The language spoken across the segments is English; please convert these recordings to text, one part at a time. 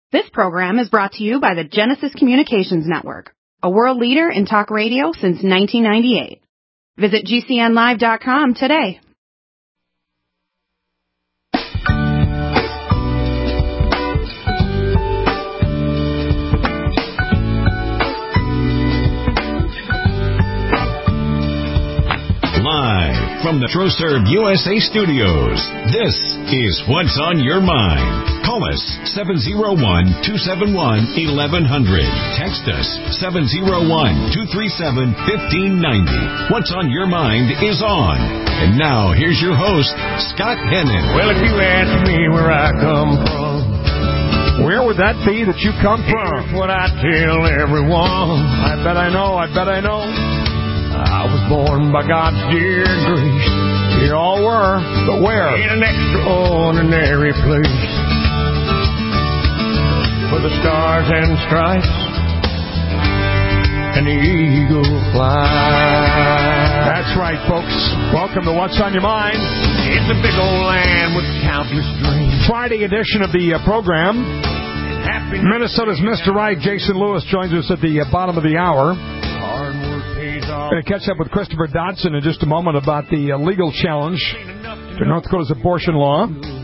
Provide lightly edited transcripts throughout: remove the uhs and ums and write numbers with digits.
This program is brought to you by the Genesis Communications Network, a world leader in talk radio since 1998. Visit GCNlive.com today. Live from the TroServe USA studios, this is What's on Your Mind. Call us 701-271-1100. Text us 701-237-1590. What's on Your Mind is on. And now, here's your host, Scott Hennon. Well, if you ask me where I come from, where would that be that you come from? Here's what I tell everyone. I bet I know. I was born by God's dear grace. You all were, but where? In an extraordinary place, where the stars and stripes and the eagle fly. That's right, folks. Welcome to What's on Your Mind. It's a big old land with countless dreams. Friday edition of the program. Minnesota's Mr. Right, Jason Lewis, joins us at the bottom of the hour. Going to catch up with Christopher Dodson in just a moment about the legal challenge to North Dakota's abortion law.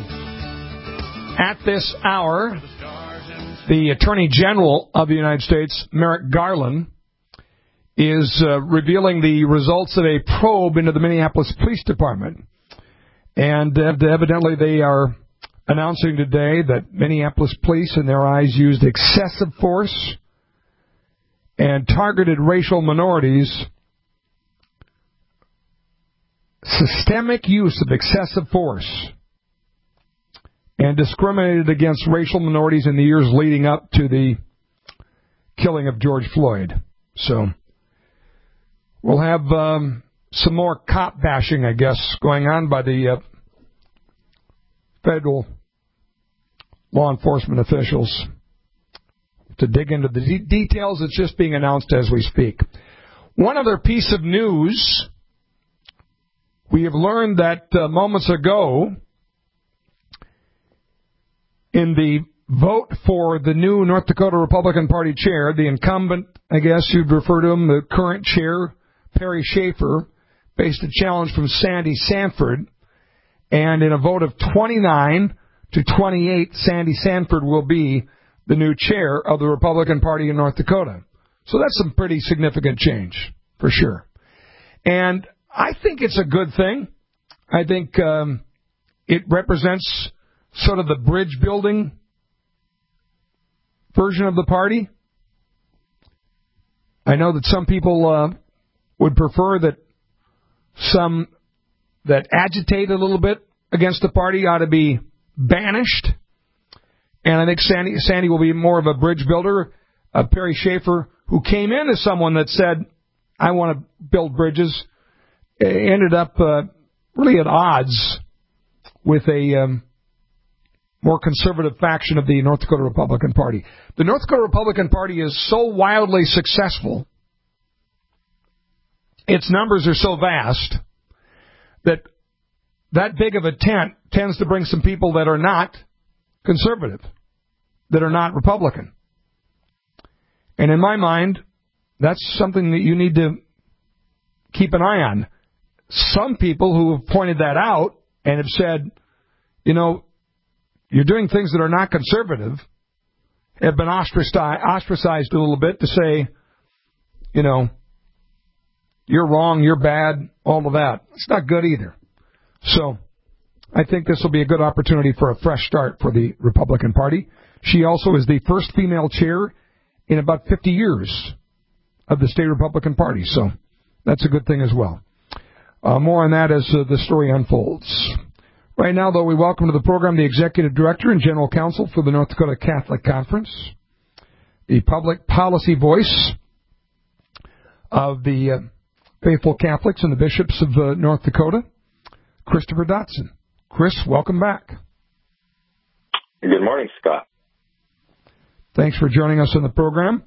At this hour, the Attorney General of the United States, Merrick Garland, is revealing the results of a probe into the Minneapolis Police Department. And evidently they are announcing today that Minneapolis police, in their eyes, used excessive force and targeted racial minorities. Systemic use of excessive force and discriminated against racial minorities in the years leading up to the killing of George Floyd. So we'll have some more cop bashing, I guess, going on by the federal law enforcement officials. To dig into the details, it's just being announced as we speak. One other piece of news. We have learned that moments ago, in the vote for the new North Dakota Republican Party chair, the incumbent, I guess you'd refer to him, the current chair, Perry Schaefer, faced a challenge from Sandy Sanford, and in a vote of 29 to 28, Sandy Sanford will be the new chair of the Republican Party in North Dakota. So that's some pretty significant change, for sure. And I think it's a good thing. I think it represents sort of the bridge building version of the party. I know that some people would prefer that some that agitate a little bit against the party ought to be banished. And I think Sandy will be more of a bridge builder. Perry Schaefer, who came in as someone that said, I want to build bridges, ended up really at odds with a more conservative faction of the North Dakota Republican Party. The North Dakota Republican Party is so wildly successful, its numbers are so vast, that big of a tent tends to bring some people that are not conservative, that are not Republican. And in my mind, that's something that you need to keep an eye on. Some people who have pointed that out and have said, you know, you're doing things that are not conservative, have been ostracized a little bit to say, you know, you're wrong, you're bad, all of that. It's not good either. So I think this will be a good opportunity for a fresh start for the Republican Party. She also is the first female chair in about 50 years of the state Republican Party. So that's a good thing as well. More on that as the story unfolds. Right now, though, we welcome to the program the Executive Director and General Counsel for the North Dakota Catholic Conference, the public policy voice of the faithful Catholics and the bishops of North Dakota, Christopher Dodson. Chris, welcome back. Good morning, Scott. Thanks for joining us on the program.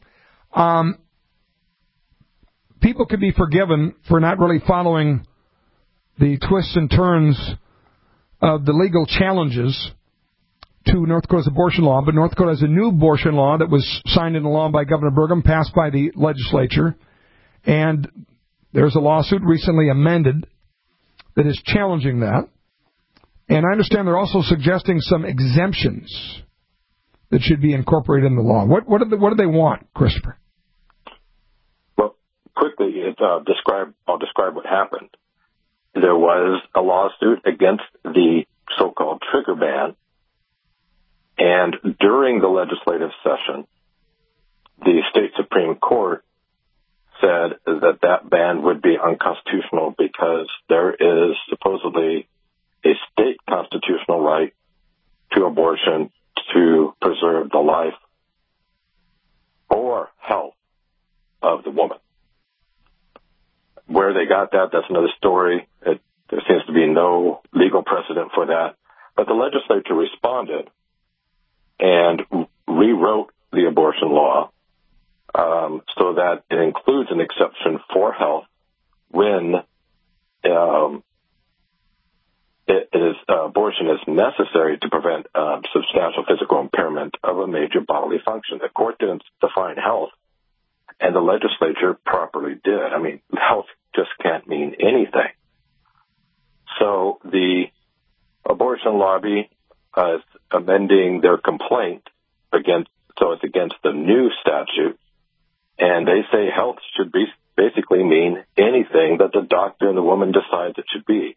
People can be forgiven for not really following the twists and turns of the legal challenges to North Dakota's abortion law, but North Dakota has a new abortion law that was signed into law by Governor Burgum, passed by the legislature, and there's a lawsuit recently amended that is challenging that. And I understand they're also suggesting some exemptions that should be incorporated in the law. What do they want, Christopher? Well, quickly, I'll describe what happened. There was a lawsuit against the so-called trigger ban, and during the legislative session, the state Supreme Court said that ban would be unconstitutional because there is supposedly a state constitutional right to abortion to preserve the life or health of the woman. Where they got that, that's another story. There seems to be no legal precedent for that. But the legislature responded and rewrote the abortion law so that it includes an exception for health when abortion is necessary to prevent substantial physical impairment of a major bodily function. The court didn't define health, and the legislature properly did. I mean, health just can't mean anything. So the abortion lobby is amending their complaint against the new statute, and they say health should basically mean anything that the doctor and the woman decides it should be.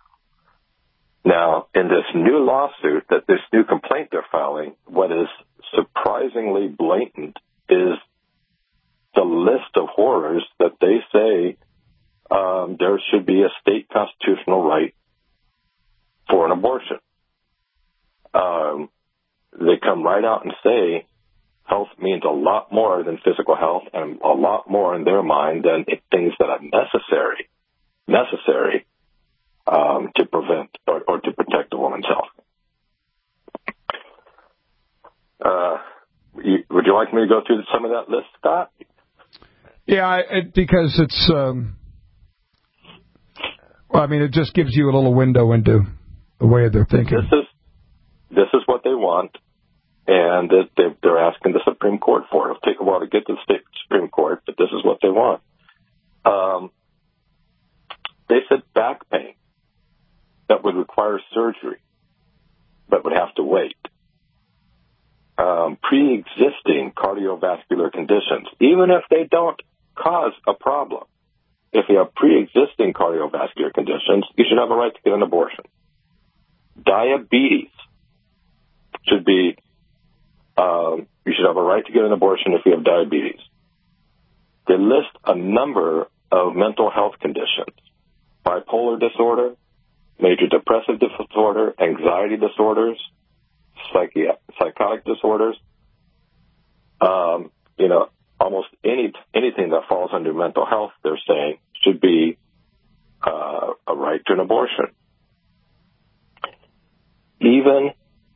Now, in this new lawsuit, this new complaint they're filing, what is surprisingly blatant is the list of horrors that they say there should be a state constitutional right for an abortion. They come right out and say health means a lot more than physical health, and a lot more in their mind than things that are necessary to prevent or to protect a woman's health. Would you like me to go through some of that list, Scott? Yeah, because it's, it just gives you a little window into the way they're thinking. This is what they want, and they're asking the Supreme Court for it. It'll take a while to get to the state Supreme Court, but this is what they want. They said back pain that would require surgery, but would have to wait. Pre-existing cardiovascular conditions, even if they don't cause a problem. If you have pre-existing cardiovascular conditions, you should have a right to get an abortion. Diabetes should be, you should have a right to get an abortion if you have diabetes. They list a number of mental health conditions: bipolar disorder, major depressive disorder, anxiety disorders, psychotic disorders. Almost anything that falls under mental health, they're saying, should be a right to an abortion. Even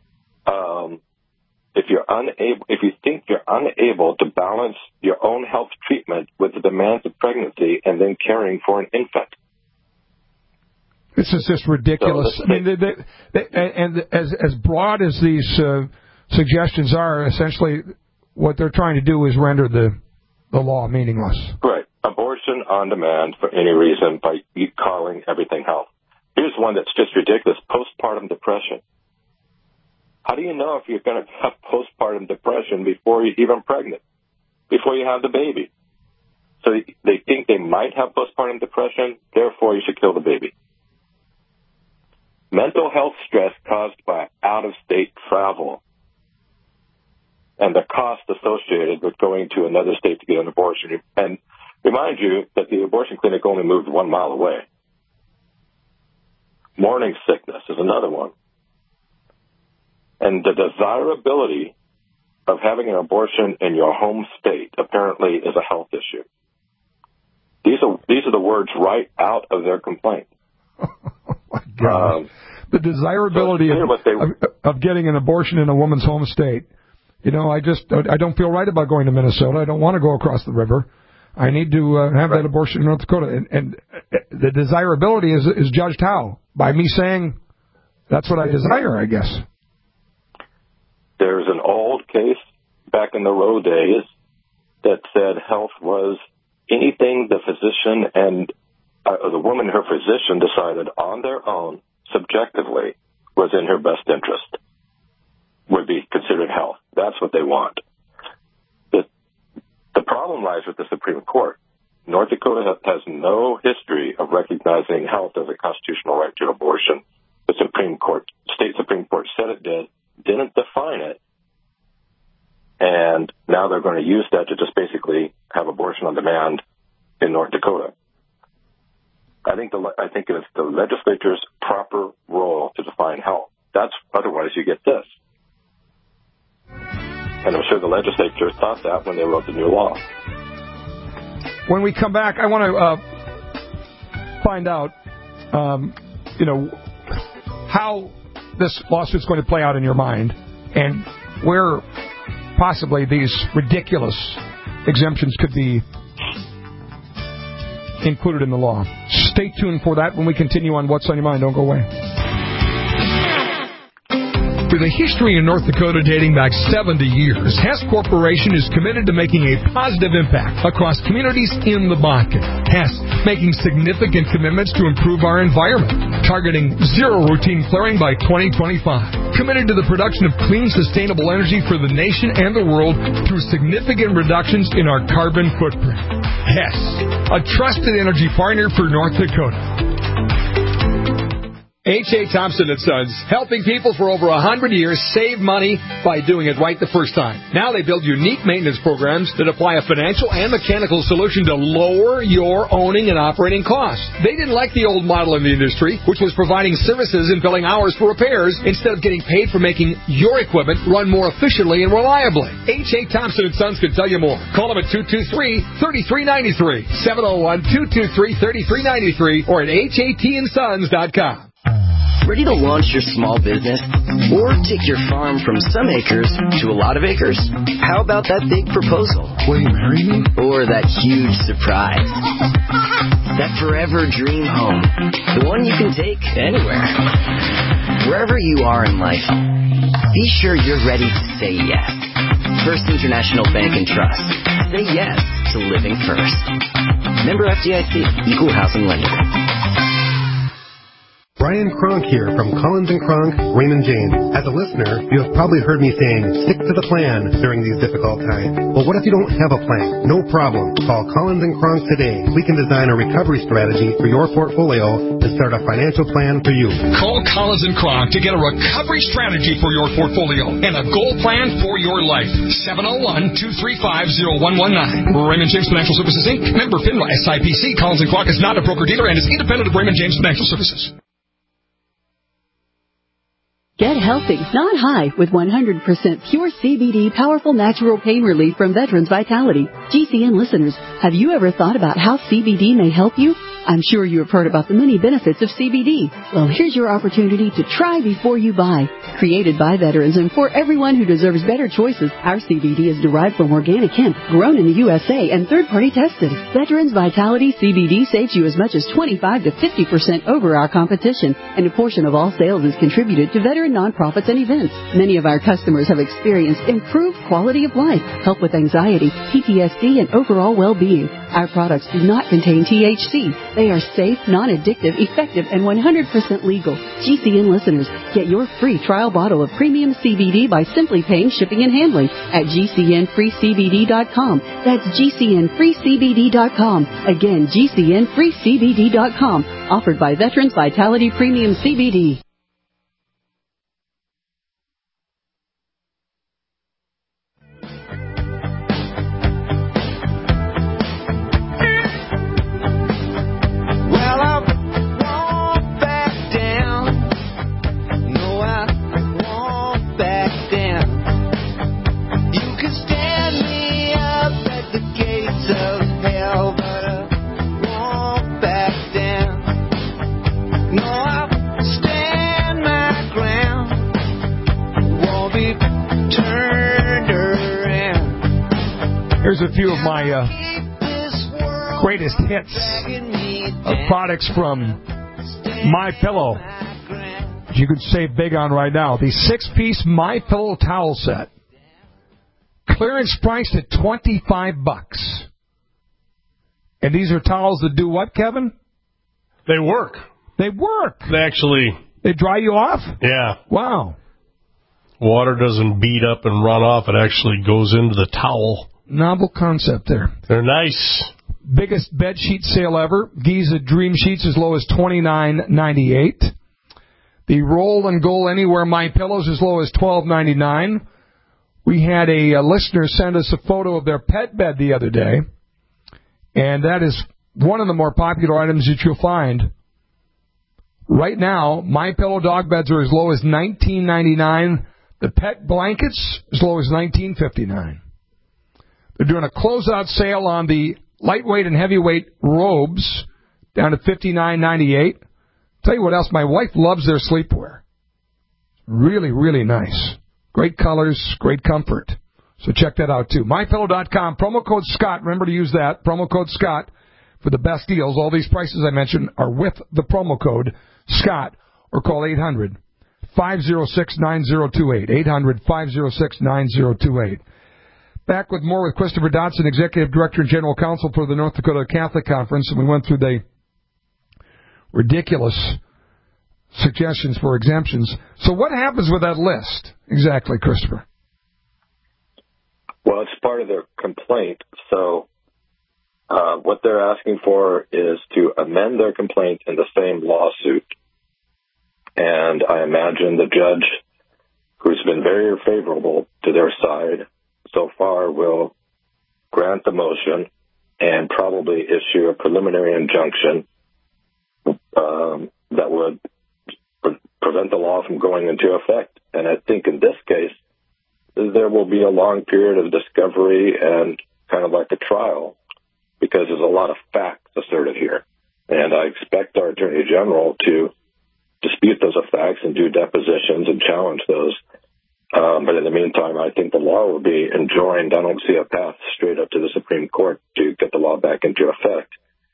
if you think you're unable to balance your own health treatment with the demands of pregnancy and then caring for an infant. This is just ridiculous. And as broad as these suggestions are, essentially what they're trying to do is render the law meaningless. Right. Abortion on demand for any reason by calling everything health. Here's one that's just ridiculous: postpartum depression. How do you know if you're going to have postpartum depression before you're even pregnant, before you have the baby? So they think they might have postpartum depression, therefore you should kill the baby. Mental health stress caused by out-of-state travel and the cost associated with going to another state to get an abortion. And remind you that the abortion clinic only moved 1 mile away. Morning sickness is another one. And the desirability of having an abortion in your home state apparently is a health issue. These are the words right out of their complaint. Oh my God. The desirability of getting an abortion in a woman's home state. I don't feel right about going to Minnesota. I don't want to go across the river. I need to have that abortion in North Dakota. And the desirability is judged how? By me saying that's what I desire, I guess. There's an old case back in the Roe days that said health was anything the physician and the woman, her physician, decided on their own, subjectively, was in her best interest, would be considered health. That's what they want. The problem lies with the Supreme Court. North Dakota has no history of recognizing health as a constitutional right to abortion. The state Supreme Court said it didn't define it, and now they're going to use that to just basically have abortion on demand in North Dakota. I think it's the legislature's proper role to define health. Otherwise you get this. And I'm sure the legislature thought that when they wrote the new law. When we come back, I want to find out, how this lawsuit's going to play out in your mind, and where possibly these ridiculous exemptions could be included in the law. Stay tuned for that when we continue on What's on Your Mind. Don't go away. With a history in North Dakota dating back 70 years, Hess Corporation is committed to making a positive impact across communities in the Bakken. Hess making significant commitments to improve our environment, targeting zero routine flaring by 2025. Committed to the production of clean, sustainable energy for the nation and the world through significant reductions in our carbon footprint. Hess, a trusted energy partner for North Dakota. H.A. Thompson & Sons, helping people for over 100 years save money by doing it right the first time. Now they build unique maintenance programs that apply a financial and mechanical solution to lower your owning and operating costs. They didn't like the old model in the industry, which was providing services and billing hours for repairs instead of getting paid for making your equipment run more efficiently and reliably. H.A. Thompson & Sons can tell you more. Call them at 223-3393, 701-223-3393, or at hatsons.com. Ready to launch your small business? Or take your farm from some acres to a lot of acres? How about that big proposal? Will you marry me? Or that huge surprise? That forever dream home. The one you can take anywhere. Wherever you are in life, be sure you're ready to say yes. First International Bank and Trust. Say yes to living first. Member FDIC, Equal Housing Lender. Brian Kronk here from Collins & Kronk, Raymond James. As a listener, you have probably heard me saying, stick to the plan during these difficult times. Well, what if you don't have a plan? No problem. Call Collins & Kronk today. We can design a recovery strategy for your portfolio and start a financial plan for you. Call Collins & Kronk to get a recovery strategy for your portfolio and a goal plan for your life. 701-235-0119. Raymond James Financial Services, Inc. Member FINRA SIPC. Collins & Kronk is not a broker-dealer and is independent of Raymond James Financial Services. Get healthy, not high, with 100% pure CBD powerful natural pain relief from Veterans Vitality. GCN listeners, have you ever thought about how CBD may help you? I'm sure you have heard about the many benefits of CBD. Well, here's your opportunity to try before you buy. Created by veterans and for everyone who deserves better choices, our CBD is derived from organic hemp, grown in the USA, and third-party tested. Veterans Vitality CBD saves you as much as 25 to 50% over our competition, and a portion of all sales is contributed to veteran nonprofits and events. Many of our customers have experienced improved quality of life, help with anxiety, PTSD, and overall well-being. Our products do not contain THC. They are safe, non-addictive, effective, and 100% legal. GCN listeners, get your free trial bottle of premium CBD by simply paying shipping and handling at GCNFreeCBD.com. That's GCNFreeCBD.com. Again, GCNFreeCBD.com. Offered by Veterans Vitality Premium CBD. Here's a few of my greatest hits of products from MyPillow. that you could save big on right now. The 6-piece MyPillow towel set. Clearance priced at $25. And these are towels that do what, Kevin? They work. They work. They dry you off? Yeah. Wow. Water doesn't beat up and run off. It actually goes into the towel. Novel concept there. They're nice. Biggest bed sheet sale ever. Giza Dream Sheets as low as $29.98. The Roll and Go Anywhere My Pillows as low as $12.99. We had a listener send us a photo of their pet bed the other day, and that is one of the more popular items that you'll find. Right now, My Pillow dog beds are as low as $19.99. The pet blankets as low as $19.59. They're doing a closeout sale on the lightweight and heavyweight robes down to $59.98. Tell you what else, my wife loves their sleepwear. Really, really nice. Great colors, great comfort. So check that out too. MyPillow.com, promo code Scott. Remember to use that, promo code Scott, for the best deals. All these prices I mentioned are with the promo code Scott, or call 800-506-9028. 800-506-9028. Back with more with Christopher Dodson, Executive Director and General Counsel for the North Dakota Catholic Conference, and we went through the ridiculous suggestions for exemptions. So what happens with that list exactly, Christopher? Well, it's part of their complaint. So what they're asking for is to amend their complaint in the same lawsuit. And I imagine the judge, who's been very favorable to their side so far, will grant the motion and probably issue a preliminary injunction that would prevent the law from going into effect. And I think in this case, there will be a long period of discovery and kind of like a trial, because there's a lot of facts asserted here. And I expect our Attorney General to dispute those facts and do depositions and challenge those. But in the meantime, I think the law will be enjoined. I don't see a path straight up to the Supreme Court to get the law back into effect.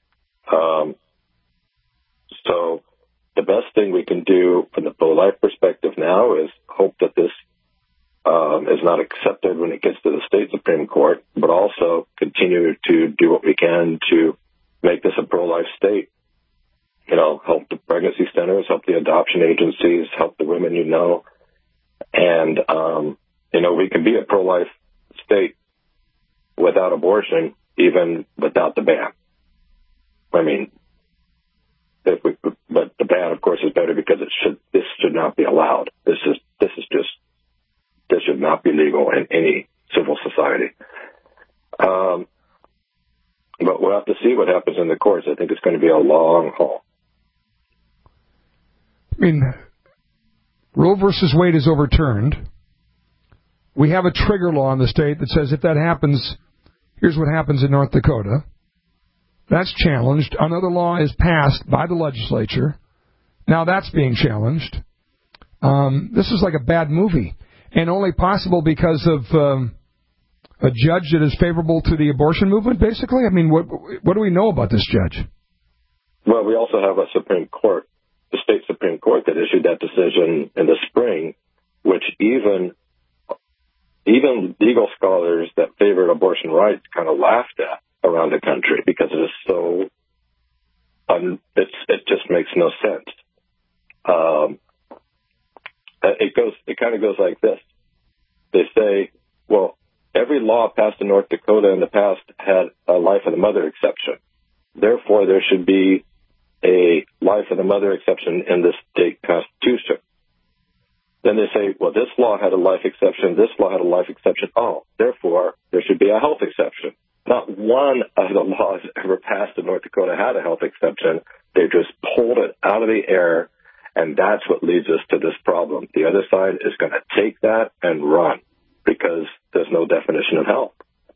So the best thing we can do from the pro-life perspective now is hope that this is not accepted when it gets to the state Supreme Court, but also continue to do what we can to make this a pro-life state. You know, help the pregnancy centers, help the adoption agencies, help the women you know. And, we can be a pro-life state without abortion, even without the ban. I mean, but the ban, of course, is better because this should not be allowed. This should not be legal in any civil society. But we'll have to see what happens in the courts. I think it's going to be a long haul. I mean, Roe versus Wade is overturned. We have a trigger law in the state that says if that happens, here's what happens in North Dakota. That's challenged. Another law is passed by the legislature. Now that's being challenged. This is like a bad movie, and only possible because of a judge that is favorable to the abortion movement, basically? I mean, what do we know about this judge? Well, we also have a Supreme Court, the state Supreme Court, that issued that decision in the spring, which even legal scholars that favored abortion rights kind of laughed at around the country because it is so, it just makes no sense. It kind of goes like this. They say, well, every law passed in North Dakota in the past had a life of the mother exception. Therefore, there should be a life of the mother exception in the state constitution. Then they say, well, this law had a life exception, this law had a life exception. Oh, therefore, there should be a health exception. Not one of the laws ever passed in North Dakota had a health exception. They just pulled it out of the air, and that's what leads us to this problem. The other side is going to take that and run because there's no definition of health.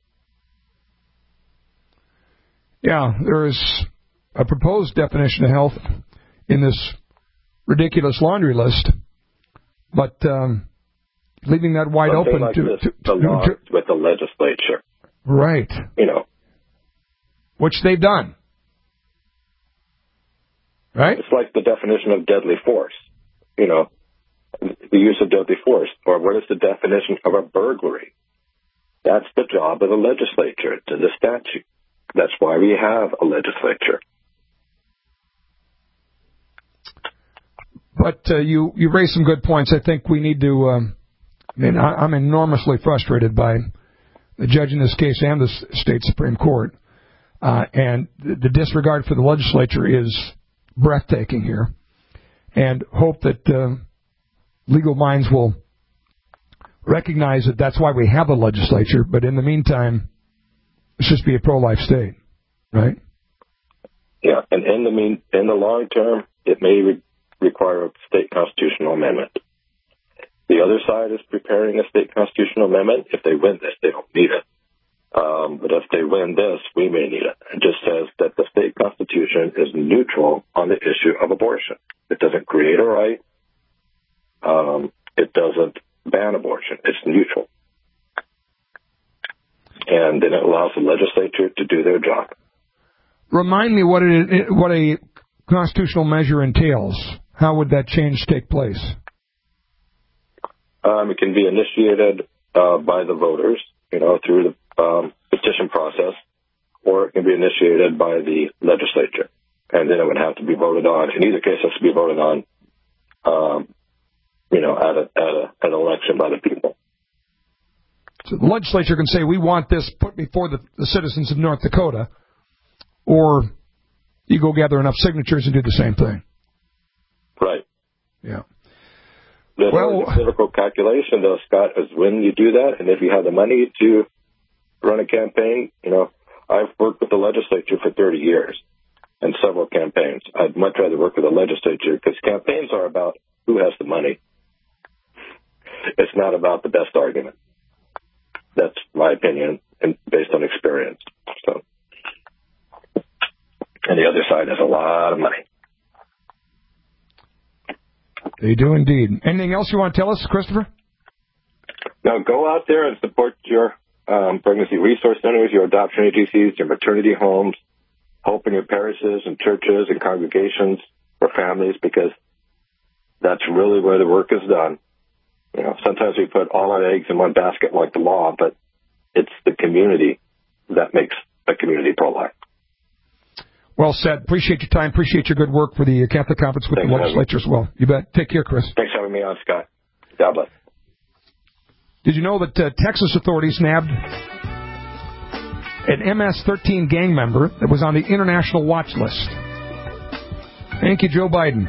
Yeah, there is a proposed definition of health in this ridiculous laundry list, but leaving that wide open like to with the legislature. Right. Which they've done. Right? It's like the definition of deadly force. the use of deadly force, or what is the definition of a burglary? That's the job of the legislature. It's in the statute. That's why we have a legislature. But you raised some good points. I think we need to. I'm enormously frustrated by the judge in this case and the state Supreme Court, and the disregard for the legislature is breathtaking here. And hope that legal minds will recognize that that's why we have a legislature. But in the meantime, let's just be a pro-life state, right? Yeah, and in the long term, it may require a state constitutional amendment. The other side is preparing a state constitutional amendment. If they win this, they don't need it. But if they win this, we may need it. It just says that the state constitution is neutral on the issue of abortion. It doesn't create a right. It doesn't ban abortion. It's neutral. And then it allows the legislature to do their job. Remind me what a constitutional measure entails. How would that change take place? It can be initiated by the voters, through the petition process, or it can be initiated by the legislature. And then it would have to be voted on. In either case, it has to be voted on, at an election by the people. So the legislature can say, we want this put before the citizens of North Dakota, or you go gather enough signatures and do the same thing. Right. Yeah. The political calculation, though, Scott, is when you do that, and if you have the money to run a campaign, I've worked with the legislature for 30 years and several campaigns. I'd much rather work with the legislature because campaigns are about who has the money. It's not about the best argument. That's my opinion, and based on experience. So, and the other side has a lot of money. They do indeed. Anything else you want to tell us, Christopher? No, go out there and support your pregnancy resource centers, your adoption agencies, your maternity homes, help in your parishes and churches and congregations for families, because that's really where the work is done. Sometimes we put all our eggs in one basket like the law, but it's the community that makes a community pro-life. Well said. Appreciate your time. Appreciate your good work for the Catholic Conference with the legislature as well. You bet. Take care, Chris. Thanks for having me on, Scott. God bless. Did you know that Texas authorities nabbed an MS-13 gang member that was on the international watch list? Thank you, Joe Biden.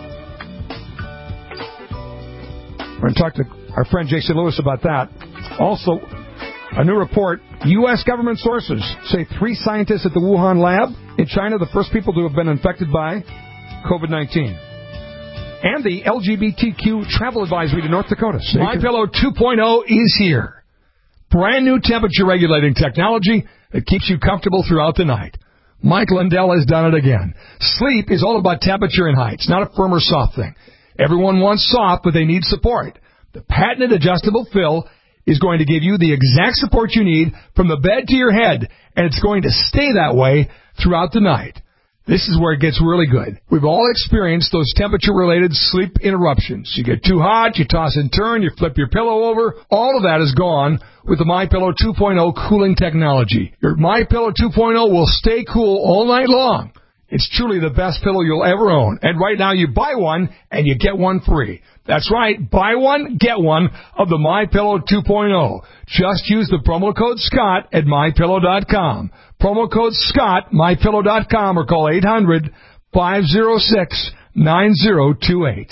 We're going to talk to our friend Jason Lewis about that. Also, a new report, U.S. government sources say 3 scientists at the Wuhan lab in China, the first people to have been infected by COVID-19. And the LGBTQ travel advisory to North Dakota. MyPillow 2.0 is here. Brand new temperature regulating technology that keeps you comfortable throughout the night. Mike Lindell has done it again. Sleep is all about temperature and height. It's not a firm or soft thing. Everyone wants soft, but they need support. The patented adjustable fill is going to give you the exact support you need from the bed to your head, and it's going to stay that way throughout the night. This is where it gets really good. We've all experienced those temperature-related sleep interruptions. You get too hot, you toss and turn, you flip your pillow over. All of that is gone with the MyPillow 2.0 cooling technology. Your MyPillow 2.0 will stay cool all night long. It's truly the best pillow you'll ever own. And right now you buy one and you get one free. That's right. Buy one, get one of the MyPillow 2.0. Just use the promo code Scott at MyPillow.com. Promo code Scott, MyPillow.com, or call 800-506-9028.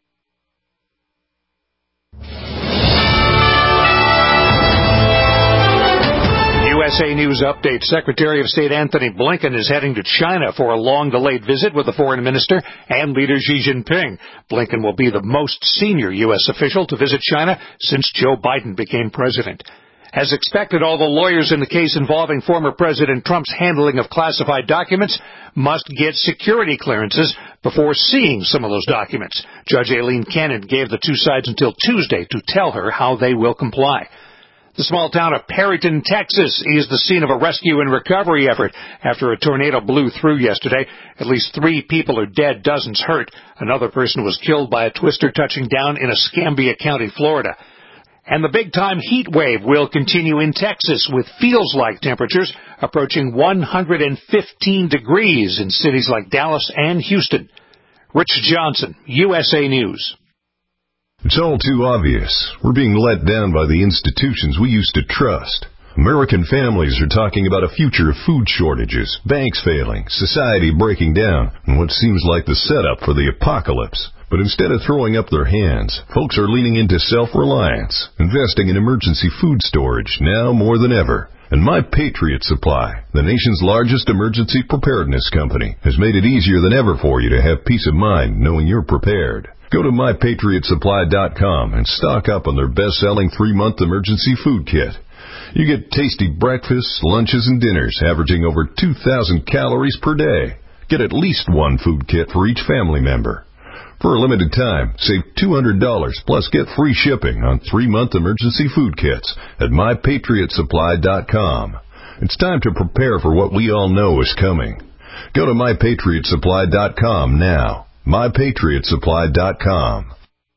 USA News Update. Secretary of State Anthony Blinken is heading to China for a long-delayed visit with the foreign minister and leader Xi Jinping. Blinken will be the most senior U.S. official to visit China since Joe Biden became president. As expected, all the lawyers in the case involving former President Trump's handling of classified documents must get security clearances before seeing some of those documents. Judge Aileen Cannon gave the two sides until Tuesday to tell her how they will comply. The small town of Perryton, Texas, is the scene of a rescue and recovery effort after a tornado blew through yesterday. At least 3 people are dead, dozens hurt. Another person was killed by a twister touching down in Escambia County, Florida. And the big-time heat wave will continue in Texas with feels-like temperatures approaching 115 degrees in cities like Dallas and Houston. Rich Johnson, USA News. It's all too obvious. We're being let down by the institutions we used to trust. American families are talking about a future of food shortages, banks failing, society breaking down, and what seems like the setup for the apocalypse. But instead of throwing up their hands, folks are leaning into self-reliance, investing in emergency food storage now more than ever. And My Patriot Supply, the nation's largest emergency preparedness company, has made it easier than ever for you to have peace of mind knowing you're prepared. Go to MyPatriotSupply.com and stock up on their best-selling 3-month emergency food kit. You get tasty breakfasts, lunches, and dinners averaging over 2,000 calories per day. Get at least 1 food kit for each family member. For a limited time, save $200 plus get free shipping on 3-month emergency food kits at MyPatriotSupply.com. It's time to prepare for what we all know is coming. Go to MyPatriotSupply.com now. MyPatriotSupply.com.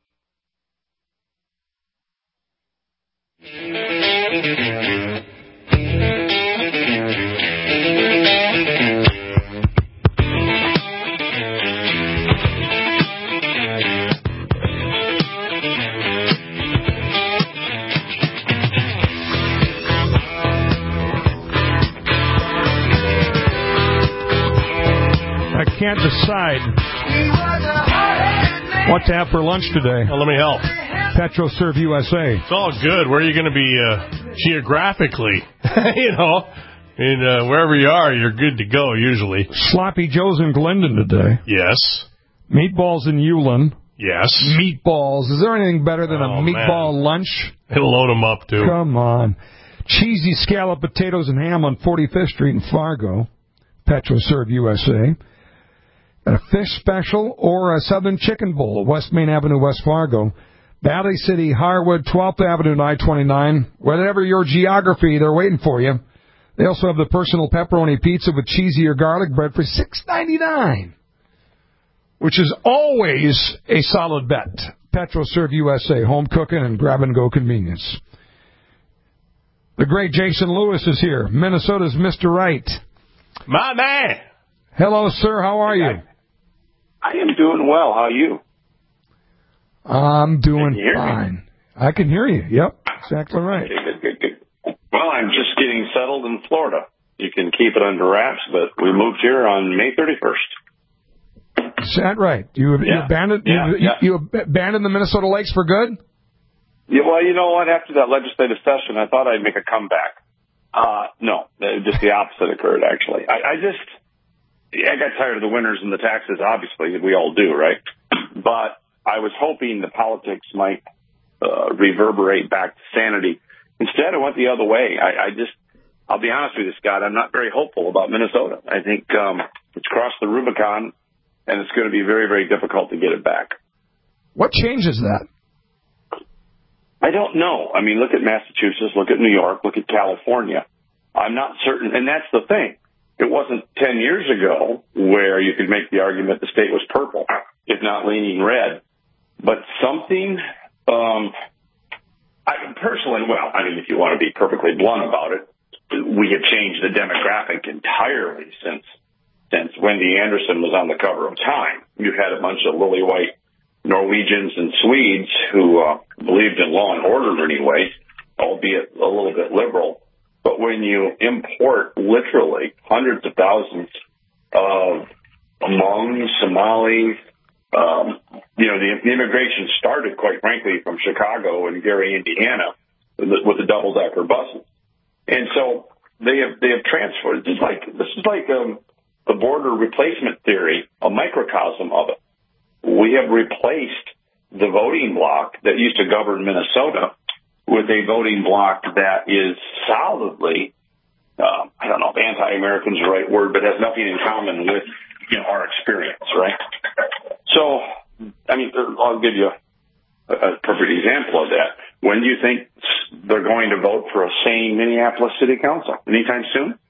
I can't decide what to have for lunch today. Well, let me help. PetroServe USA. It's all good. Where are you going to be geographically? Wherever you are, you're good to go usually. Sloppy Joe's in Glendon today. Yes. Meatballs in Ulen. Yes. Meatballs. Is there anything better than a meatball lunch? It'll load them up, too. Come on. Cheesy scallop potatoes and ham on 45th Street in Fargo. PetroServe USA. A fish special or a Southern Chicken Bowl at West Main Avenue, West Fargo. Valley City, Harwood, 12th Avenue and I-29. Whatever your geography, they're waiting for you. They also have the personal pepperoni pizza with cheesy or garlic bread for $6.99, which is always a solid bet. PetroServe USA, home cooking and grab-and-go convenience. The great Jason Lewis is here, Minnesota's Mr. Right. My man! Hello, sir. How are you? I am doing well. How are you? I'm doing fine. I can hear you. Yep, exactly right. Okay, good. Well, I'm just getting settled in Florida. You can keep it under wraps, but we moved here on May 31st. Is that right? You abandoned the Minnesota Lakes for good? Yeah, well, you know what? After that legislative session, I thought I'd make a comeback. No, just the opposite occurred, actually. I got tired of the winters and the taxes, obviously. We all do, right? But I was hoping the politics might reverberate back to sanity. Instead, I went the other way. I'll be honest with you, Scott, I'm not very hopeful about Minnesota. I think it's crossed the Rubicon, and it's going to be very, very difficult to get it back. What changes that? I don't know. I mean, look at Massachusetts, look at New York, look at California. I'm not certain, and that's the thing. It wasn't 10 years ago where you could make the argument the state was purple, if not leaning red. But something, if you want to be perfectly blunt about it, we have changed the demographic entirely since Wendy Anderson was on the cover of Time. You had a bunch of lily white Norwegians and Swedes who believed in law and order anyway, albeit a little bit liberal. But when you import literally hundreds of thousands of Hmong, Somalis, the immigration started, quite frankly, from Chicago and Gary, Indiana, with the double-decker buses. And so they have transferred. This is like the border replacement theory, a microcosm of it. We have replaced the voting bloc that used to govern Minnesota with a voting bloc that is solidly, anti-American is the right word, but has nothing in common with our experience, right? So, I'll give you a perfect example of that. When do you think they're going to vote for a sane Minneapolis City Council? Anytime soon?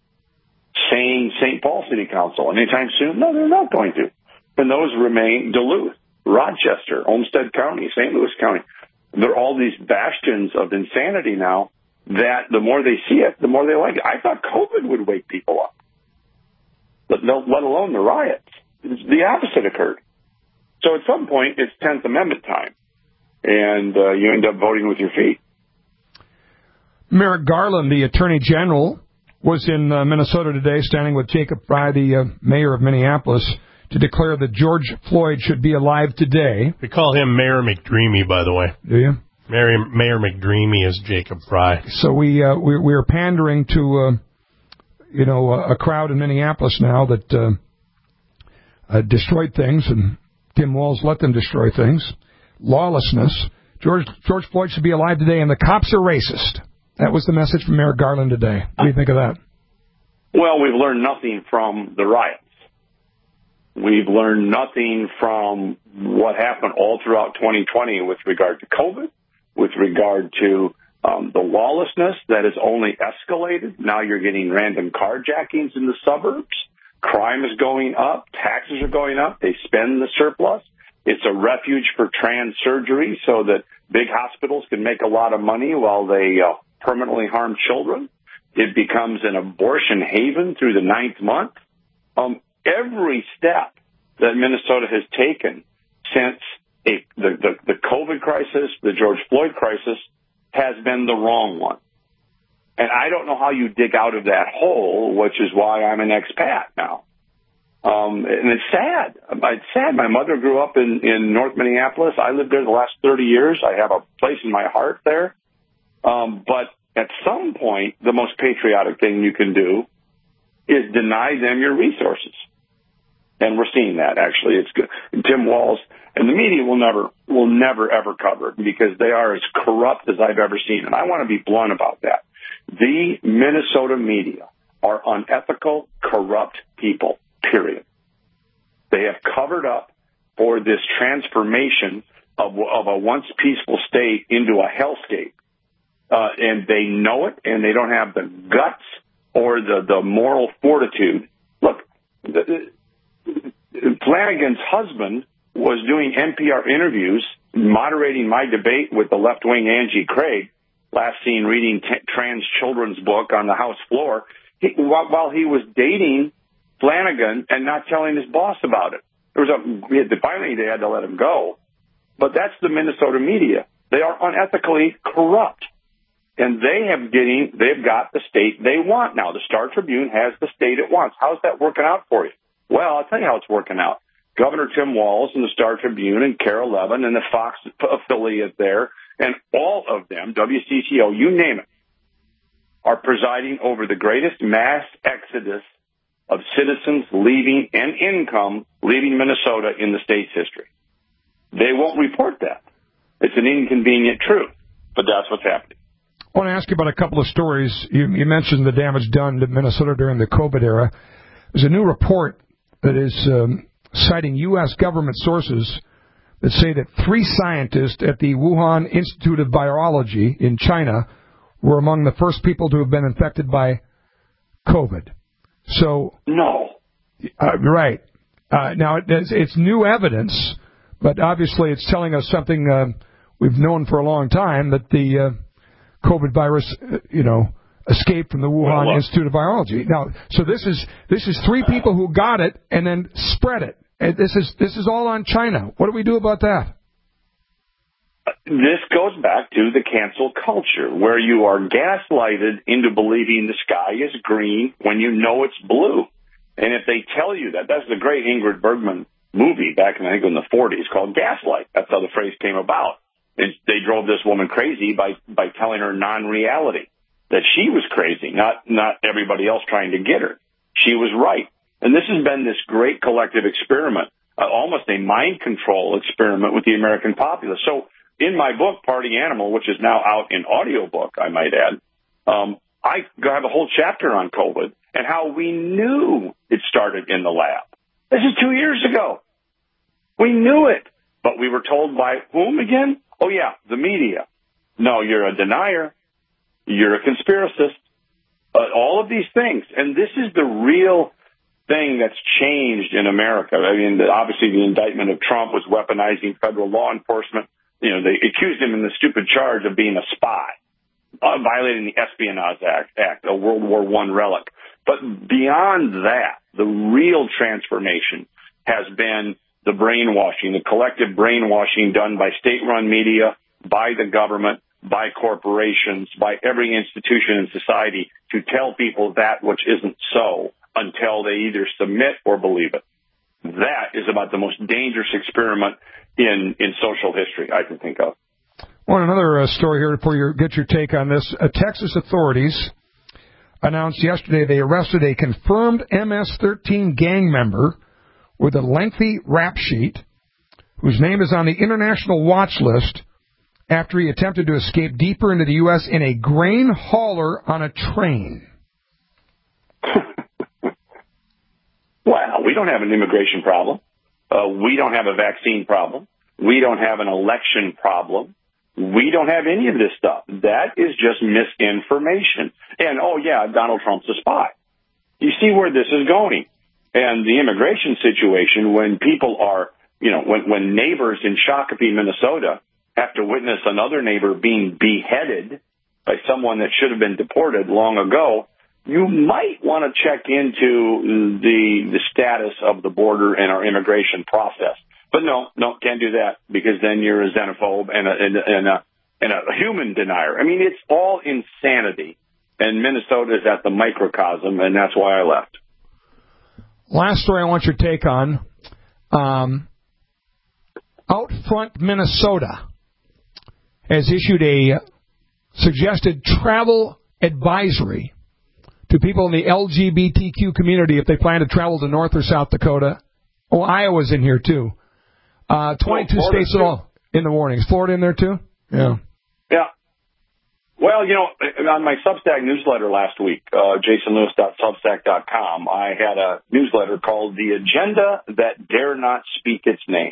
Sane St. Paul City Council? Anytime soon? No, they're not going to. And those remain Duluth, Rochester, Olmsted County, St. Louis County. They're all these bastions of insanity now that the more they see it, the more they like it. I thought COVID would wake people up, but let alone the riots. The opposite occurred. So at some point, it's 10th Amendment time, and you end up voting with your feet. Merrick Garland, the Attorney General, was in Minnesota today, standing with Jacob Frey, the mayor of Minneapolis, to declare that George Floyd should be alive today. We call him Mayor McDreamy, by the way. Do you? Mayor McDreamy is Jacob Frey. So we're pandering to a crowd in Minneapolis now that destroyed things, and Tim Walz let them destroy things. Lawlessness. George Floyd should be alive today, and the cops are racist. That was the message from Merrick Garland today. What do you think of that? Well, we've learned nothing from the riots. We've learned nothing from what happened all throughout 2020 with regard to COVID, with regard to the lawlessness that has only escalated. Now you're getting random carjackings in the suburbs. Crime is going up. Taxes are going up. They spend the surplus. It's a refuge for trans surgery so that big hospitals can make a lot of money while they permanently harm children. It becomes an abortion haven through the 9th month. Every step that Minnesota has taken since the COVID crisis, the George Floyd crisis, has been the wrong one. And I don't know how you dig out of that hole, which is why I'm an expat now. And it's sad. It's sad. My mother grew up in North Minneapolis. I lived there the last 30 years. I have a place in my heart there. But at some point, the most patriotic thing you can do is deny them your resources. And we're seeing that, actually. It's good. Tim Walz and the media will never, ever cover it because they are as corrupt as I've ever seen. And I want to be blunt about that. The Minnesota media are unethical, corrupt people, period. They have covered up for this transformation of a once peaceful state into a hellscape. And they know it, and they don't have the guts or the moral fortitude. Look, Flanagan's husband was doing NPR interviews, moderating my debate with the left-wing Angie Craig, last seen reading trans children's book on the House floor, while he was dating Flanagan and not telling his boss about it. Finally, they had to let him go. But that's the Minnesota media. They are unethically corrupt. And they've got the state they want now. The Star Tribune has the state it wants. How's that working out for you? Well, I'll tell you how it's working out. Governor Tim Walz and the Star Tribune and Carol Levin and the Fox affiliate there and all of them, WCCO, you name it, are presiding over the greatest mass exodus of citizens leaving and income leaving Minnesota in the state's history. They won't report that. It's an inconvenient truth, but that's what's happening. I want to ask you about a couple of stories. You mentioned the damage done to Minnesota during the COVID era. There's a new report that is citing U.S. government sources that say that 3 scientists at the Wuhan Institute of Virology in China were among the first people to have been infected by COVID. So, no. Right. Now, it's new evidence, but obviously it's telling us something we've known for a long time, that the COVID virus, escaped from the Wuhan Institute of Virology. Now, so this is 3 people who got it and then spread it. And this is all on China. What do we do about that? This goes back to the cancel culture, where you are gaslighted into believing the sky is green when you know it's blue. And if they tell you that's the great Ingrid Bergman movie back in the 40s called Gaslight. That's how the phrase came about. And they drove this woman crazy by telling her non-reality, that she was crazy, not everybody else trying to get her. She was right. And this has been this great collective experiment, almost a mind control experiment with the American populace. So in my book, Party Animal, which is now out in audiobook, I might add, I have a whole chapter on COVID and how we knew it started in the lab. This is 2 years ago. We knew it. But we were told by whom again? Oh, yeah, the media. No, you're a denier. You're a conspiracist. All of these things. And this is the real thing that's changed in America. I mean, obviously the indictment of Trump was weaponizing federal law enforcement. You know, they accused him in the stupid charge of being a spy, violating the Espionage Act, a World War I relic. But beyond that, the real transformation has been the brainwashing, the collective brainwashing done by state-run media, by the government, by corporations, by every institution in society to tell people that which isn't so until they either submit or believe it. That is about the most dangerous experiment in social history I can think of. Well, another story here before you get your take on this. Texas authorities announced yesterday they arrested a confirmed MS-13 gang member with a lengthy rap sheet whose name is on the international watch list after he attempted to escape deeper into the U.S. in a grain hauler on a train. Well, we don't have an immigration problem. We don't have a vaccine problem. We don't have an election problem. We don't have any of this stuff. That is just misinformation. And, oh, yeah, Donald Trump's a spy. You see where this is going. And the immigration situation, when people are, you know, when neighbors in Shakopee, Minnesota, have to witness another neighbor being beheaded by someone that should have been deported long ago, you might want to check into the status of the border and our immigration process. But no, can't do that, because then you're a xenophobe and a human denier. I mean, it's all insanity, and Minnesota is at the microcosm, and that's why I left. Last story I want your take on. Outfront Minnesota has issued a suggested travel advisory to people in the LGBTQ community if they plan to travel to North or South Dakota. Oh, Iowa's in here, too. 22 states at all in the warnings. Florida in there, too? Yeah. Yeah. Well, you know, on my Substack newsletter last week, jasonlewis.substack.com, I had a newsletter called The Agenda That Dare Not Speak Its Name.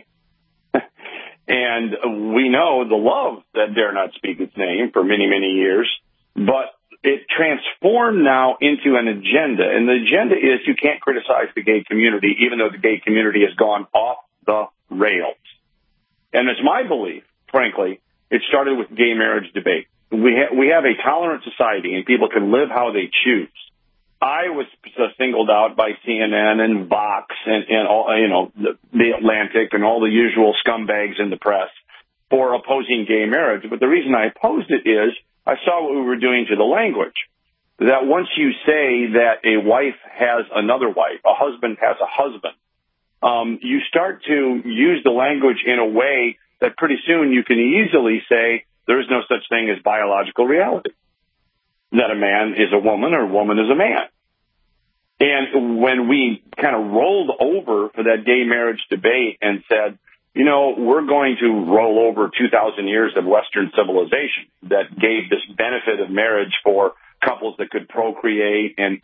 And we know the love that dare not speak its name for many, many years, but it transformed now into an agenda. And the agenda is you can't criticize the gay community, even though the gay community has gone off the rails. And it's my belief, frankly, it started with gay marriage debate. We have a tolerant society, and people can live how they choose. I was singled out by CNN and Vox and all, you know, the Atlantic and all the usual scumbags in the press for opposing gay marriage. But the reason I opposed it is I saw what we were doing to the language. That once you say that a wife has another wife, a husband has a husband, you start to use the language in a way that pretty soon you can easily say there is no such thing as biological reality, that a man is a woman or a woman is a man. And when we kind of rolled over for that gay marriage debate and said, you know, we're going to roll over 2,000 years of Western civilization that gave this benefit of marriage for couples that could procreate and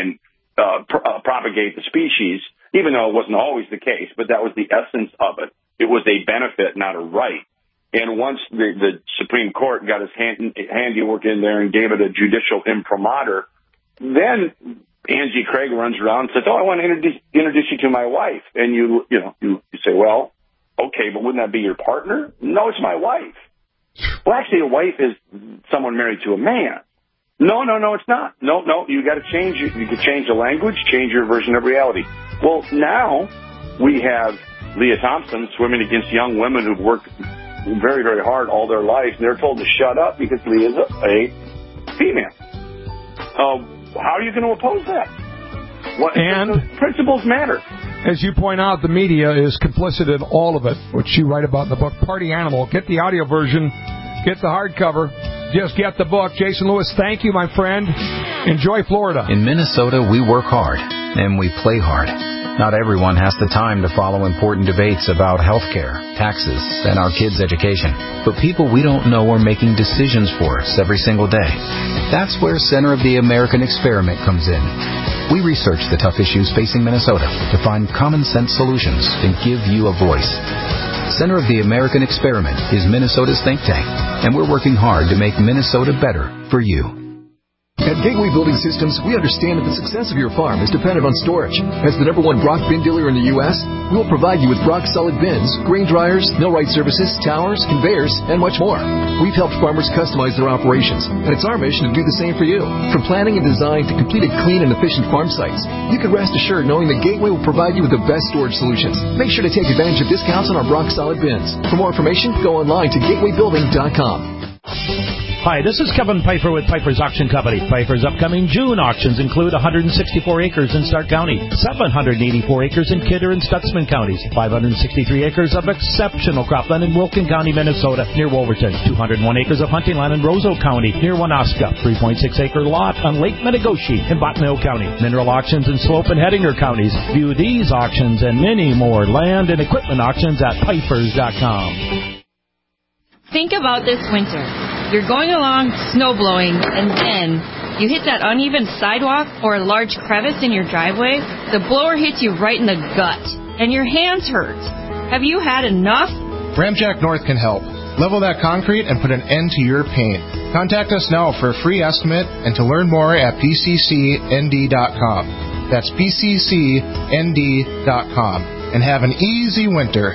propagate the species, even though it wasn't always the case, but that was the essence of it. It was a benefit, not a right. And once the Supreme Court got its handiwork in there and gave it a judicial imprimatur, then Angie Craig runs around and says, oh, I want to introduce you to my wife. And you say, well, okay, but wouldn't that be your partner? No, it's my wife. Well, actually, a wife is someone married to a man. No, it's not. No, you got to change it. You can change the language, change your version of reality. Well, now we have Leah Thompson swimming against young women who've worked very, very hard all their lives, and they're told to shut up because Leah's a female. How are you going to oppose that? And principles matter. As you point out, the media is complicit in all of it, which you write about in the book, Party Animal. Get the audio version. Get the hardcover. Just get the book. Jason Lewis, thank you, my friend. Enjoy Florida. In Minnesota, we work hard, and we play hard. Not everyone has the time to follow important debates about health care, taxes, and our kids' education. But people we don't know are making decisions for us every single day. That's where Center of the American Experiment comes in. We research the tough issues facing Minnesota to find common-sense solutions and give you a voice. Center of the American Experiment is Minnesota's think tank, and we're working hard to make Minnesota better for you. At Gateway Building Systems, we understand that the success of your farm is dependent on storage. As the #1 Brock bin dealer in the U.S., we will provide you with Brock solid bins, grain dryers, millwright services, towers, conveyors, and much more. We've helped farmers customize their operations, and it's our mission to do the same for you. From planning and design to completed clean and efficient farm sites, you can rest assured knowing that Gateway will provide you with the best storage solutions. Make sure to take advantage of discounts on our Brock solid bins. For more information, go online to gatewaybuilding.com. Hi, this is Kevin Pfeiffer with Pfeiffer's Auction Company. Pfeiffer's upcoming June auctions include 164 acres in Stark County, 784 acres in Kidder and Stutzman counties, 563 acres of exceptional cropland in Wilkin County, Minnesota, near Wolverton, 201 acres of hunting land in Roseau County, near Wanaska, 3.6-acre lot on Lake Metigoshe in Bottineau County, mineral auctions in Slope and Hettinger counties. View these auctions and many more land and equipment auctions at Pfeiffer's.com. Think about this winter. You're going along snowblowing, and then you hit that uneven sidewalk or a large crevice in your driveway. The blower hits you right in the gut, and your hands hurt. Have you had enough? Ramjack North can help. Level that concrete and put an end to your pain. Contact us now for a free estimate and to learn more at pccnd.com. That's pccnd.com. And have an easy winter.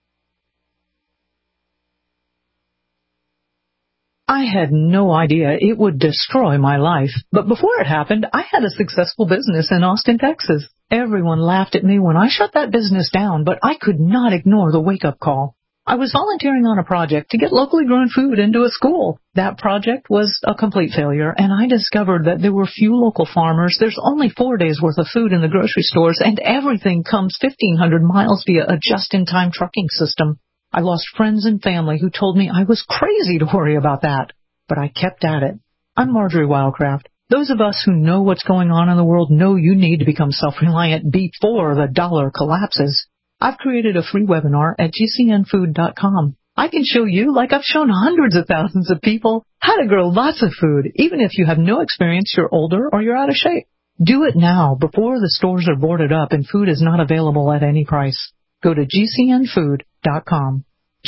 I had no idea it would destroy my life. But before it happened, I had a successful business in Austin, Texas. Everyone laughed at me when I shut that business down, but I could not ignore the wake-up call. I was volunteering on a project to get locally grown food into a school. That project was a complete failure, and I discovered that there were few local farmers. There's only 4 days' worth of food in the grocery stores, and everything comes 1,500 miles via a just-in-time trucking system. I lost friends and family who told me I was crazy to worry about that. But I kept at it. I'm Marjorie Wildcraft. Those of us who know what's going on in the world know you need to become self-reliant before the dollar collapses. I've created a free webinar at gcnfood.com. I can show you, like I've shown hundreds of thousands of people, how to grow lots of food, even if you have no experience, you're older, or you're out of shape. Do it now, before the stores are boarded up and food is not available at any price. Go to gcnfood.com.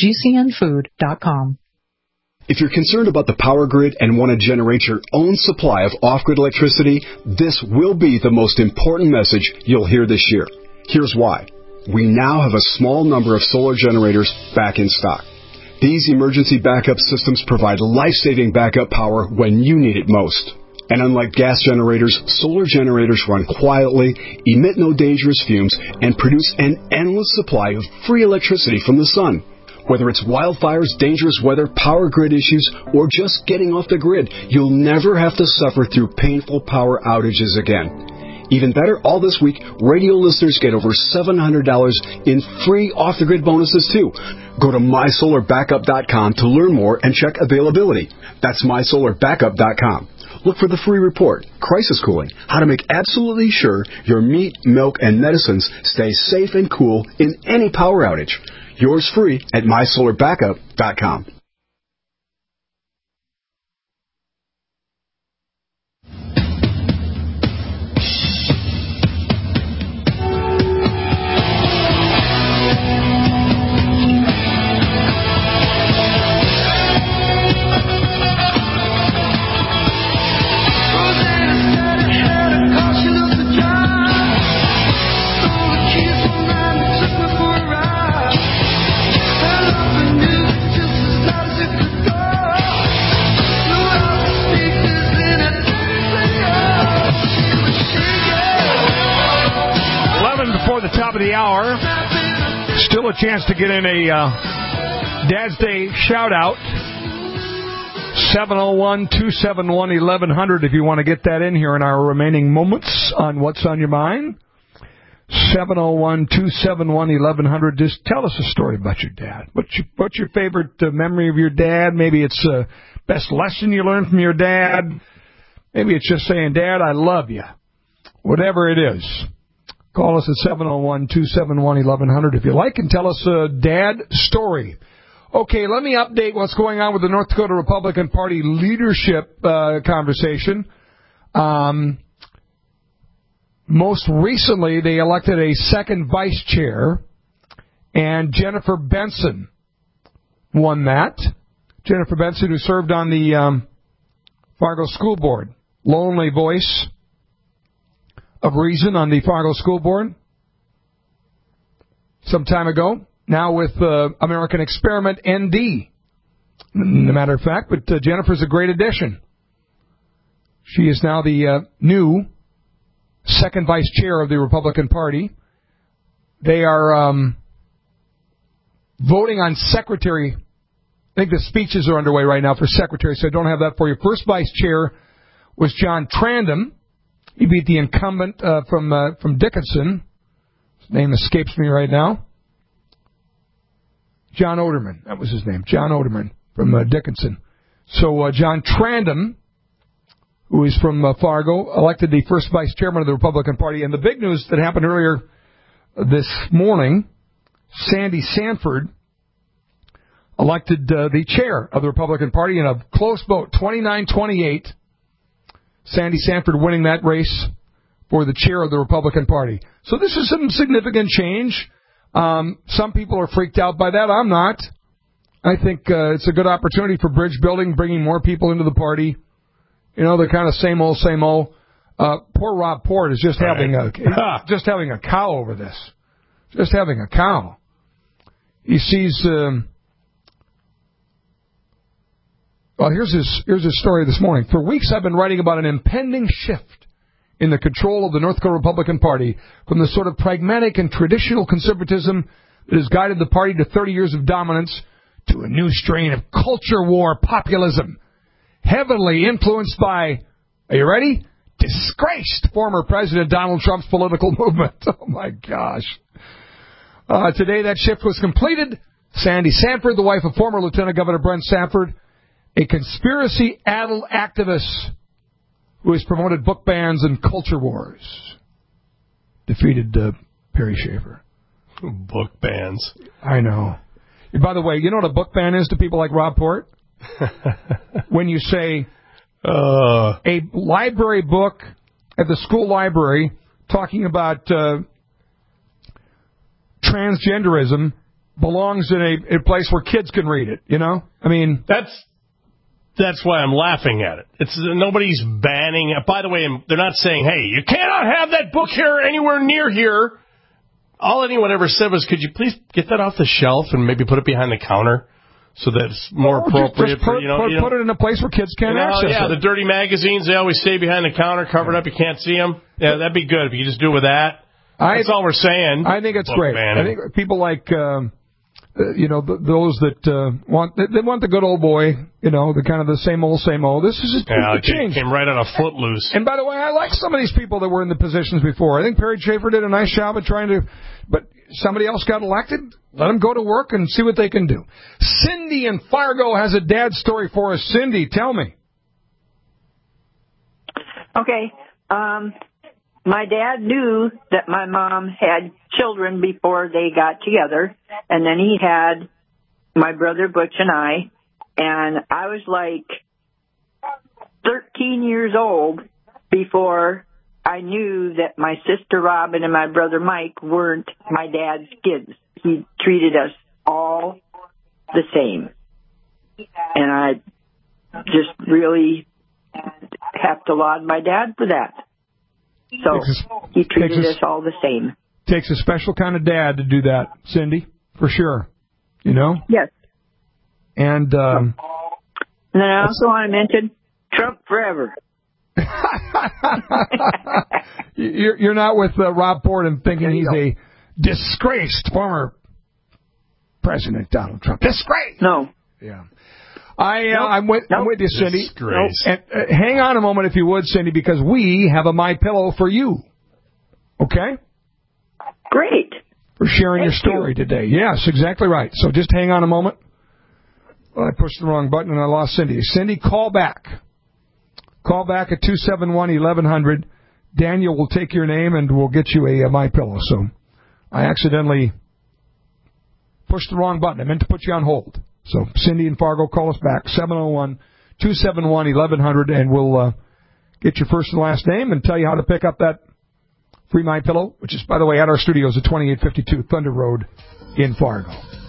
gcnfood.com. If you're concerned about the power grid and want to generate your own supply of off-grid electricity, this will be the most important message you'll hear this year. Here's why. We now have a small number of solar generators back in stock. These emergency backup systems provide life-saving backup power when you need it most. And unlike gas generators, solar generators run quietly, emit no dangerous fumes, and produce an endless supply of free electricity from the sun. Whether it's wildfires, dangerous weather, power grid issues, or just getting off the grid, you'll never have to suffer through painful power outages again. Even better, all this week, radio listeners get over $700 in free off-the-grid bonuses, too. Go to mysolarbackup.com to learn more and check availability. That's mysolarbackup.com. Look for the free report, Crisis Cooling, how to make absolutely sure your meat, milk, and medicines stay safe and cool in any power outage. Yours free at mysolarbackup.com. Top of the hour. Still a chance to get in a Dad's Day shout-out. 701-271-1100 if you want to get that in here in our remaining moments on What's on Your Mind. 701-271-1100. Just tell us a story about your dad. What's your favorite memory of your dad? Maybe it's the best lesson you learned from your dad. Maybe it's just saying, Dad, I love you. Whatever it is. Call us at 701-271-1100 if you like, and tell us a dad story. Okay, let me update what's going on with the North Dakota Republican Party leadership conversation. Most recently, they elected a second vice chair, And Jennifer Benson won that. Jennifer Benson, who served on the Fargo School Board. Lonely voice of reason on the Fargo School Board some time ago. Now with American Experiment ND. No matter of fact, but Jennifer's a great addition. She is now the new second vice chair of the Republican Party. They are voting on secretary. I think the speeches are underway right now for secretary, so I don't have that for you. First vice chair was John Trandom. He beat the incumbent from Dickinson. His name escapes me right now. John Oderman. That was his name. John Oderman from Dickinson. So John Trandom, who is from Fargo, elected the first vice chairman of the Republican Party. And the big news that happened earlier this morning, Sandy Sanford elected the chair of the Republican Party in a close vote, 29-28. Sandy Sanford winning that race for the chair of the Republican Party. So this is some significant change. Some people are freaked out by that. I'm not. I think it's a good opportunity for bridge building, bringing more people into the party. You know, they're kind of same old, same old. Poor Rob Port is just having a cow over this. Just having a cow. He sees. Well, here's his story this morning. For weeks, I've been writing about an impending shift in the control of the North Dakota Republican Party from the sort of pragmatic and traditional conservatism that has guided the party to 30 years of dominance to a new strain of culture war populism, heavily influenced by, are you ready? Disgraced former President Donald Trump's political movement. Oh, my gosh. Today, that shift was completed. Sandy Sanford, the wife of former Lieutenant Governor Brent Sanford, a conspiracy-addled activist who has promoted book bans and culture wars, defeated Perry Schaefer. Book bans. I know. And by the way, you know what a book ban is to people like Rob Port? When you say a library book at the school library talking about transgenderism belongs in a place where kids can read it, you know? I mean... That's why I'm laughing at it. It's nobody's banning. By the way, they're not saying, hey, you cannot have that book here anywhere near here. All anyone ever said was, could you please get that off the shelf and maybe put it behind the counter so that it's more appropriate? Just put it in a place where kids can't access it. Yeah, the dirty magazines, they always stay behind the counter, covered up. You can't see them. Yeah, that'd be good if you could just do it with that. That's all we're saying. I think it's great. I think people like... those that want the good old boy, the kind of the same old. This is a change. Came right out of Footloose. And by the way, I like some of these people that were in the positions before. I think Perry Schaefer did a nice job of trying to, but somebody else got elected. Let them go to work and see what they can do. Cindy in Fargo has a dad story for us. Cindy, tell me. Okay. My dad knew that my mom had children before they got together, and then he had my brother Butch and I was like 13 years old before I knew that my sister Robin and my brother Mike weren't my dad's kids. He treated us all the same, and I just really have to laud my dad for that. So he treated us all the same. Takes a special kind of dad to do that, Cindy, for sure. Yes. And then I also want to mention Trump forever. You're not with Rob Port and thinking he's a disgraced former President Donald Trump. Disgrace. No. Yeah. I'm with you, Cindy. And, hang on a moment, if you would, Cindy, because we have a MyPillow for you. Okay? Great. For sharing your story today. Yes, exactly right. So just hang on a moment. Well, I pushed the wrong button and I lost Cindy. Cindy, call back. Call back at 271-1100. Daniel will take your name and we'll get you a MyPillow. So I accidentally pushed the wrong button. I meant to put you on hold. So Cindy in Fargo, call us back, 701-271-1100, and we'll get your first and last name and tell you how to pick up that Free My Pillow, which is, by the way, at our studios at 2852 Thunder Road in Fargo.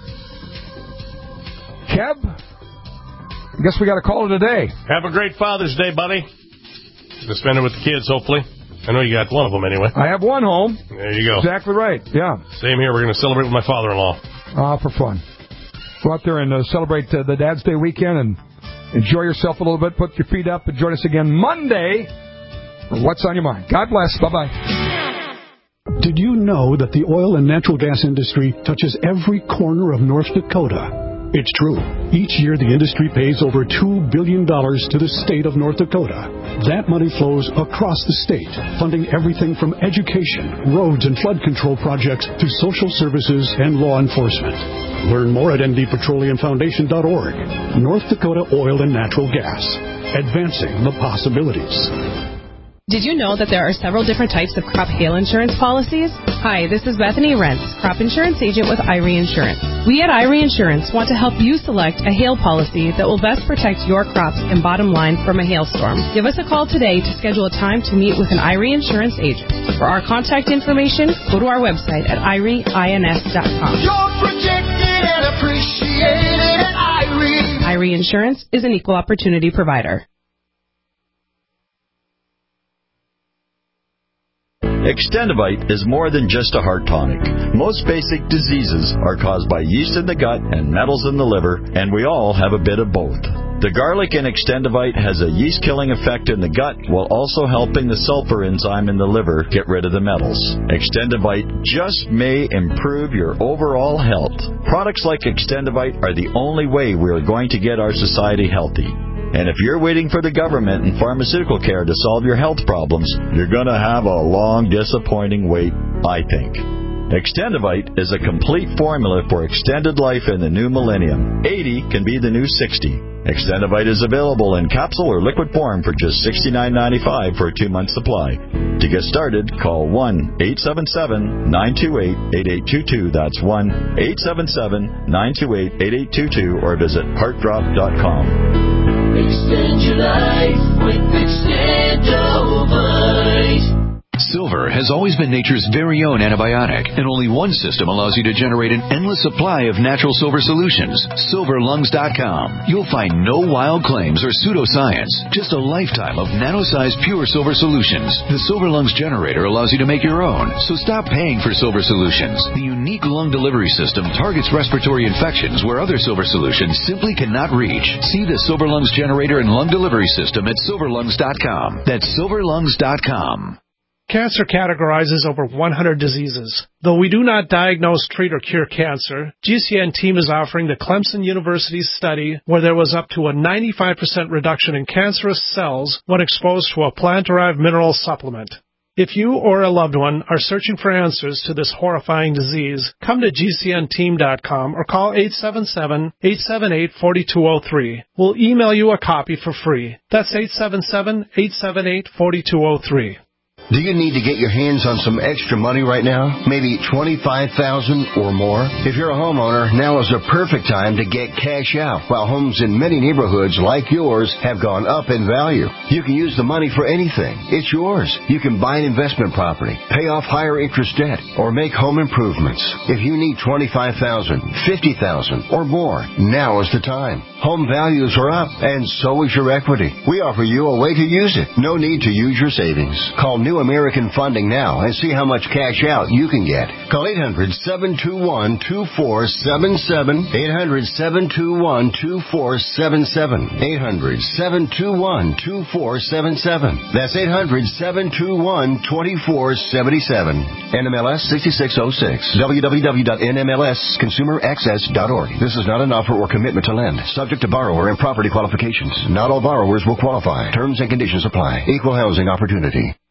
Kev, I guess we got to call it a day. Have a great Father's Day, buddy. Gonna spend it with the kids, hopefully. I know you got one of them anyway. I have one home. There you go. Exactly right, yeah. Same here. We're going to celebrate with my father-in-law. For fun. Go out there and celebrate the Dad's Day weekend and enjoy yourself a little bit. Put your feet up and join us again Monday for What's on Your Mind. God bless. Bye-bye. Did you know that the oil and natural gas industry touches every corner of North Dakota? It's true. Each year, the industry pays over $2 billion to the state of North Dakota. That money flows across the state, funding everything from education, roads and flood control projects to social services and law enforcement. Learn more at ndpetroleumfoundation.org. North Dakota Oil and Natural Gas. Advancing the possibilities. Did you know that there are several different types of crop hail insurance policies? Hi, this is Bethany Rentz, crop insurance agent with Irie Insurance. We at Irie Insurance want to help you select a hail policy that will best protect your crops and bottom line from a hailstorm. Give us a call today to schedule a time to meet with an Irie Insurance agent. For our contact information, go to our website at irieins.com. You're protected and appreciated at Irie. Irie Insurance is an equal opportunity provider. Extendivite is more than just a heart tonic. Most basic diseases are caused by yeast in the gut and metals in the liver, and we all have a bit of both. The garlic in Extendivite has a yeast-killing effect in the gut while also helping the sulfur enzyme in the liver get rid of the metals. Extendivite just may improve your overall health. Products like Extendivite are the only way we are going to get our society healthy. And if you're waiting for the government and pharmaceutical care to solve your health problems, you're going to have a long, disappointing wait, I think. Extendivite is a complete formula for extended life in the new millennium. 80 can be the new 60. Extendivite is available in capsule or liquid form for just $69.95 for a 2-month supply. To get started, call 1-877-928-8822. That's 1-877-928-8822 or visit heartdrop.com. Extend your life with Extendivite. Silver has always been nature's very own antibiotic, and only one system allows you to generate an endless supply of natural silver solutions. SilverLungs.com. You'll find no wild claims or pseudoscience, just a lifetime of nano-sized pure silver solutions. The Silver Lungs generator allows you to make your own, so stop paying for silver solutions. The unique lung delivery system targets respiratory infections where other silver solutions simply cannot reach. See the Silver Lungs generator and lung delivery system at SilverLungs.com. That's SilverLungs.com. Cancer categorizes over 100 diseases. Though we do not diagnose, treat, or cure cancer, GCN team is offering the Clemson University's study where there was up to a 95% reduction in cancerous cells when exposed to a plant-derived mineral supplement. If you or a loved one are searching for answers to this horrifying disease, come to GCNteam.com or call 877-878-4203. We'll email you a copy for free. That's 877-878-4203. Do you need to get your hands on some extra money right now? Maybe $25,000 or more? If you're a homeowner, now is the perfect time to get cash out. While homes in many neighborhoods like yours have gone up in value, you can use the money for anything. It's yours. You can buy an investment property, pay off higher interest debt, or make home improvements. If you need $25,000, $50,000, or more, now is the time. Home values are up, and so is your equity. We offer you a way to use it. No need to use your savings. Call New American Funding now and see how much cash out you can get. Call 800-721-2477. 800-721-2477. 800-721-2477. That's 800-721-2477. NMLS 6606. www.nmlsconsumeraccess.org. This is not an offer or commitment to lend. Subject to borrower and property qualifications. Not all borrowers will qualify. Terms and conditions apply. Equal housing opportunity.